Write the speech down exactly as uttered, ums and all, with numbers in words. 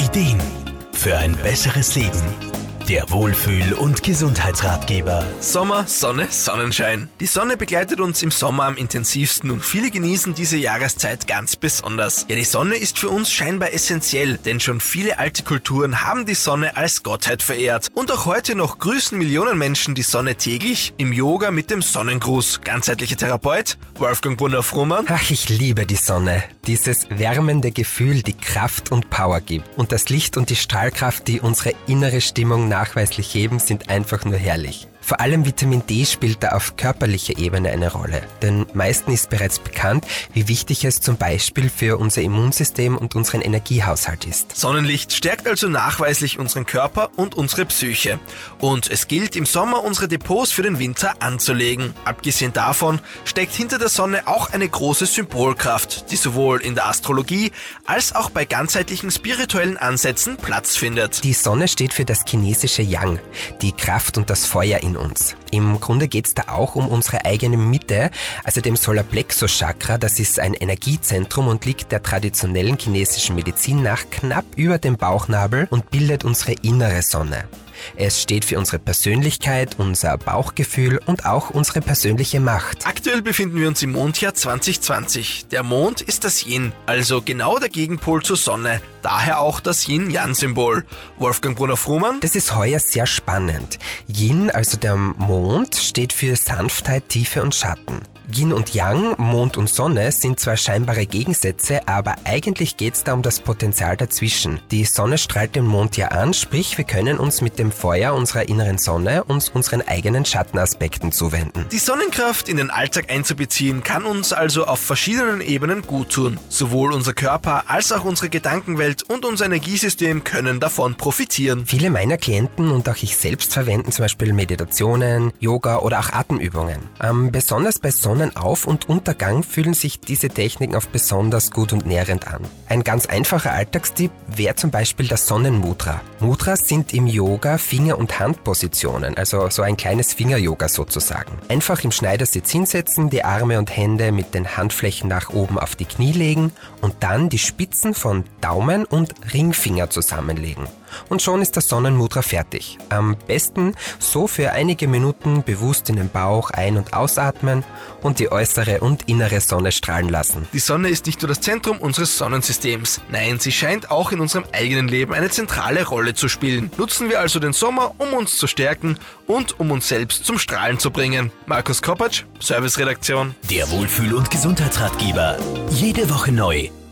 Ideen für ein besseres Leben. Der Wohlfühl- und Gesundheitsratgeber. Sommer, Sonne, Sonnenschein. Die Sonne begleitet uns im Sommer am intensivsten und viele genießen diese Jahreszeit ganz besonders. Ja, die Sonne ist für uns scheinbar essentiell, denn schon viele alte Kulturen haben die Sonne als Gottheit verehrt. Und auch heute noch grüßen Millionen Menschen die Sonne täglich im Yoga mit dem Sonnengruß. Ganzheitlicher Therapeut Wolfgang Brunner-Frumann. Ach, ich liebe die Sonne. Dieses wärmende Gefühl, die Kraft und Power gibt. Und das Licht und die Strahlkraft, die unsere innere Stimmung nachweislich heben, sind einfach nur herrlich. Vor allem Vitamin D spielt da auf körperlicher Ebene eine Rolle. Den meisten ist bereits bekannt, wie wichtig es zum Beispiel für unser Immunsystem und unseren Energiehaushalt ist. Sonnenlicht stärkt also nachweislich unseren Körper und unsere Psyche. Und es gilt im Sommer, unsere Depots für den Winter anzulegen. Abgesehen davon steckt hinter der Sonne auch eine große Symbolkraft, die sowohl in der Astrologie als auch bei ganzheitlichen spirituellen Ansätzen Platz findet. Die Sonne steht für das chinesische Yang, die Kraft und das Feuer in uns. Im Grunde geht es da auch um unsere eigene Mitte, also dem Solarplexus-Chakra. Das ist ein Energiezentrum und liegt der traditionellen chinesischen Medizin nach knapp über dem Bauchnabel und bildet unsere innere Sonne. Es steht für unsere Persönlichkeit, unser Bauchgefühl und auch unsere persönliche Macht. Aktuell befinden wir uns im Mondjahr zwanzig zwanzig. Der Mond ist das Yin, also genau der Gegenpol zur Sonne. Daher auch das Yin-Yang-Symbol. Wolfgang Brunner-Frumann. Das ist heuer sehr spannend. Yin, also der Mond, steht für Sanftheit, Tiefe und Schatten. Yin und Yang, Mond und Sonne, sind zwar scheinbare Gegensätze, aber eigentlich geht's da um das Potenzial dazwischen. Die Sonne strahlt den Mond ja an, sprich wir können uns mit dem Feuer unserer inneren Sonne uns unseren eigenen Schattenaspekten zuwenden. Die Sonnenkraft in den Alltag einzubeziehen, kann uns also auf verschiedenen Ebenen gut tun. Sowohl unser Körper als auch unsere Gedankenwelt und unser Energiesystem können davon profitieren. Viele meiner Klienten und auch ich selbst verwenden zum Beispiel Meditationen, Yoga oder auch Atemübungen. Ähm, besonders bei Sonnenauf- und Untergang fühlen sich diese Techniken oft besonders gut und nährend an. Ein ganz einfacher Alltagstipp wäre zum Beispiel das Sonnenmudra. Mudras sind im Yoga Finger- und Handpositionen, also so ein kleines Finger-Yoga sozusagen. Einfach im Schneidersitz hinsetzen, die Arme und Hände mit den Handflächen nach oben auf die Knie legen und dann die Spitzen von Daumen und Ringfinger zusammenlegen. Und schon ist das Sonnenmudra fertig. Am besten so für einige Minuten bewusst in den Bauch ein- und ausatmen und die äußere und innere Sonne strahlen lassen. Die Sonne ist nicht nur das Zentrum unseres Sonnensystems. Nein, sie scheint auch in unserem eigenen Leben eine zentrale Rolle zu spielen. Nutzen wir also den Sommer, um uns zu stärken und um uns selbst zum Strahlen zu bringen. Markus Kopacz, Serviceredaktion. Der Wohlfühl- und Gesundheitsratgeber. Jede Woche neu.